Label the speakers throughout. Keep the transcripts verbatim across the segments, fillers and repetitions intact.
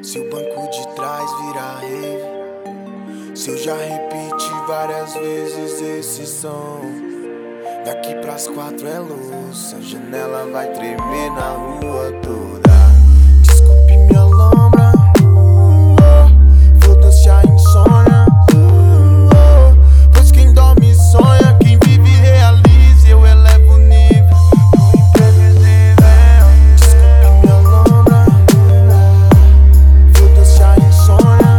Speaker 1: Se o banco de trás virar rave, se eu já repeti várias vezes esse som, daqui pras quatro é luz, a janela vai tremer na rua toda. Desculpe minha lombra, foda-se a insônia, pois quem dorme sonha, quem vive realiza, eu elevo o nível do imprevisível. Desculpe minha lombra, foda-se a insônia,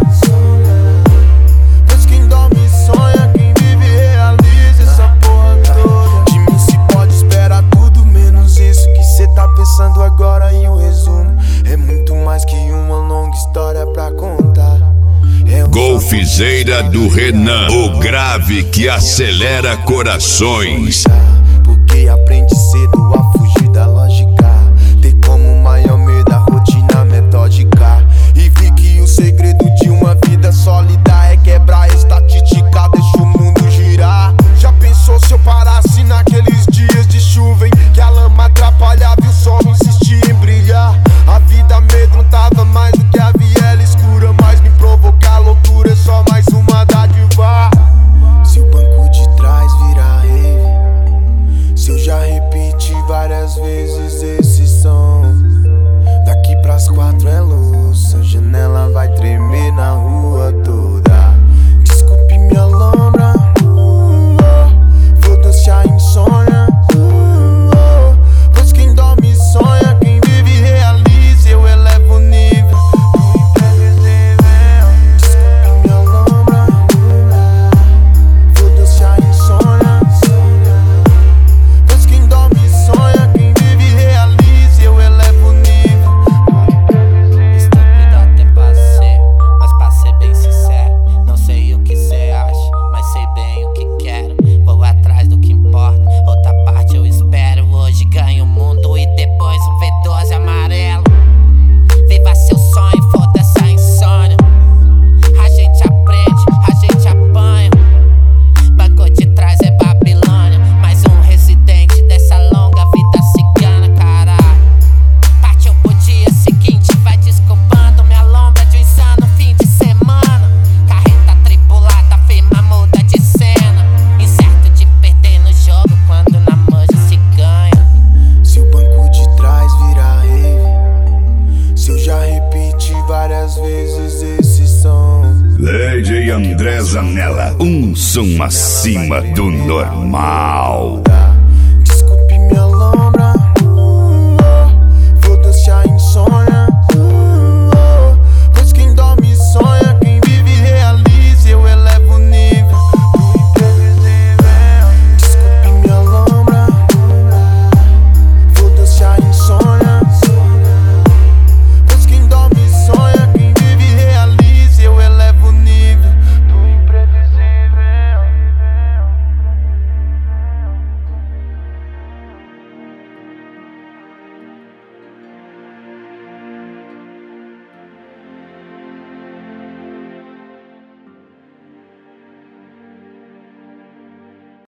Speaker 1: pois quem dorme sonha, quem vive realiza essa porra toda. De mim se pode esperar tudo menos isso que cê tá pensando agora. E o resumo é muito mais que uma longa história pra contar. É um
Speaker 2: Golfizeira do Renan, o grave que acelera corações.
Speaker 1: Porque aprende cedo a fugir da lógica, ter como maior medo a rotina metódica. E vi que o segredo de uma vida sólida é quebrar a estatística, deixa o mundo girar. Já pensou se eu parasse naqueles dias de chuva em que a lama atrapalhava e o sol insistia em brilhar? A vida amedrontava mais do que a viela escura, mas me provocar loucura é só mais uma dádiva. Se o banco de trás virar rave, se eu já repeti várias vezes esse som, daqui pras quatro é luz, a janela vai tremer na rua toda. Desculpe minha lombra, foda-se a insônia, pois quem dorme sonha, quem vive realiza, eu elevo o nível do imprevisível. Desculpe minha lombra, foda-se a insônia, pois quem dorme sonha, quem vive realiza, eu elevo o nível.
Speaker 3: Estúpido até passei, mas pra ser bem sincero, não sei o que cê acha, mas sei bem o que quero. Vou atrás do que importa, outra parte eu espero. Hoje ganho o mundo e depois um V doze amarelo. Viva seu sonho, foda-se a insônia. A gente aprende, a gente apanha. Banco de trás é Babilônia, mais um residente dessa longa vida cigana, caralho. Partiu pro dia seguinte, vai desculpando minha lombra de um insano fim de semana. Carreta tripulada, firma muda de cena, incerto de perder no jogo quando na manja se ganha.
Speaker 1: Se o banco de trás virar rave, se eu já repeti várias vezes esse som,
Speaker 2: D J André Zanella, um som acima do normal.